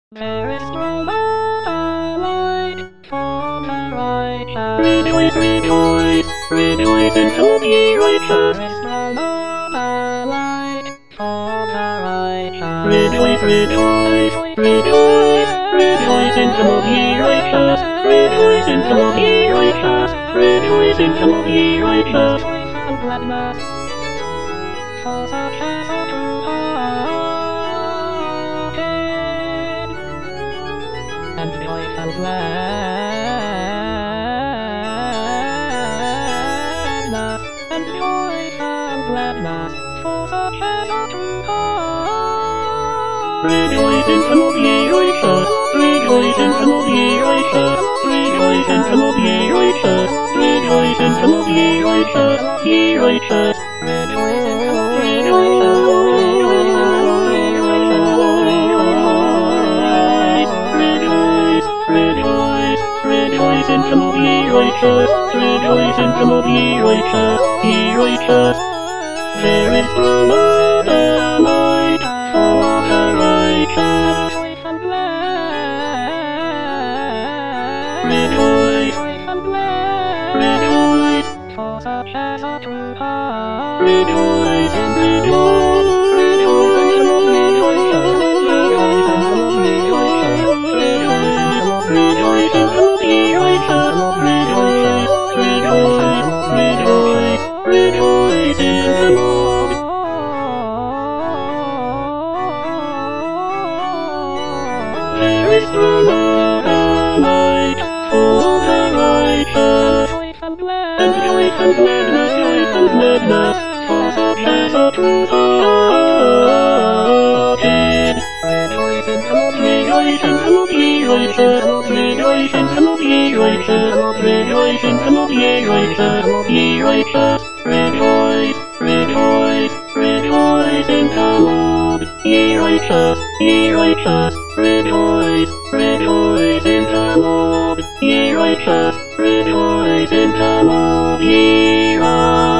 There is no more light for the righteous. Rejoice, rejoice, rejoice into the righteous. There is no more light for the righteous. Rejoice, rejoice, rejoice, rejoice into the righteous. Rejoice into the righteous. Rejoice into the righteous. And gladness for the and joy and gladness, and joy and gladness, for the treasure to come. Rejoice into the righteous, rejoice into the righteous, rejoice into the righteous, rejoice into the righteous, ye righteous, rejoice into the righteous. Rejoice into the righteous, rejoice into the righteous, ye righteous. There is no other light for the righteous. Rejoice, rejoice, for the treasure to come. Rejoice and rejoice, rejoice into the righteous, rejoice into the righteous, rejoice into the righteous. Rejoice in the Lord. There is no other light for the righteous. And joy and gladness, joy and gladness, for the treasure to the hearted. Rejoice in the Lord, rejoice in the Lord, ye righteous. Rejoice in the Lord, ye righteous. Rejoice in the Lord, ye righteous, ye righteous. Rejoice, rejoice, rejoice in the Lord, ye righteous, ye righteous. Rejoice, rejoice in the Lord, ye righteous. Rejoice in the Lord, ye righteous.